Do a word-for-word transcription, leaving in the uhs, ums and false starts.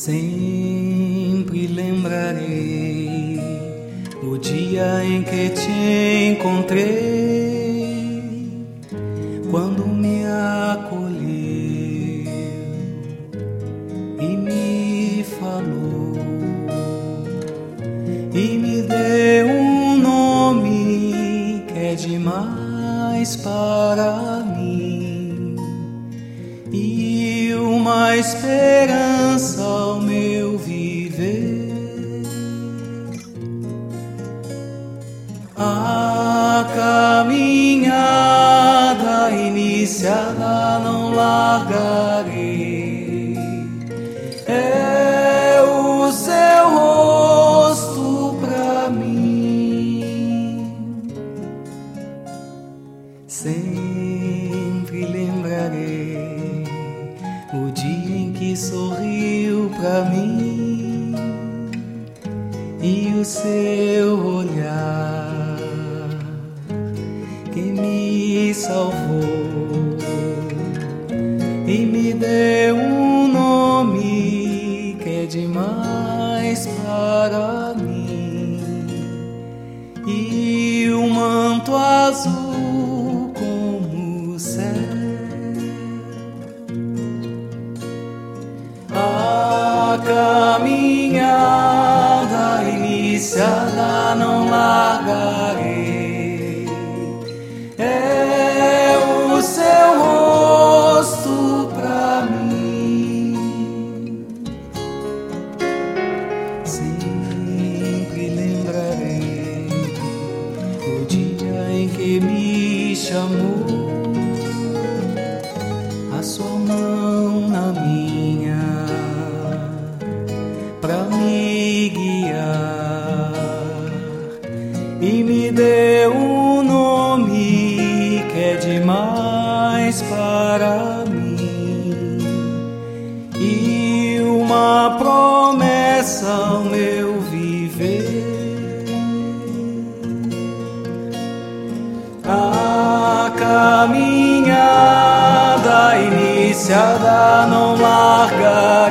Sempre lembrarei o dia em que te encontrei, quando me acolheu e me falou e me deu um nome que é demais para mim e uma esperança ao meu viver. A caminhada iniciada não largarei, é o seu rosto pra mim. Sempre lembrarei o dia em que sorriu pra mim e o seu olhar que me salvou e me deu um nome que é demais para mim e um manto azul como o céu. A caminhada iniciada não largarei, é o seu rosto pra mim. Sempre lembrarei o dia em que me chamou, a sua mão na minha pra me guiar e me deu um nome que é demais para mim e uma promessa ao meu viver. A caminhada iniciada não larga,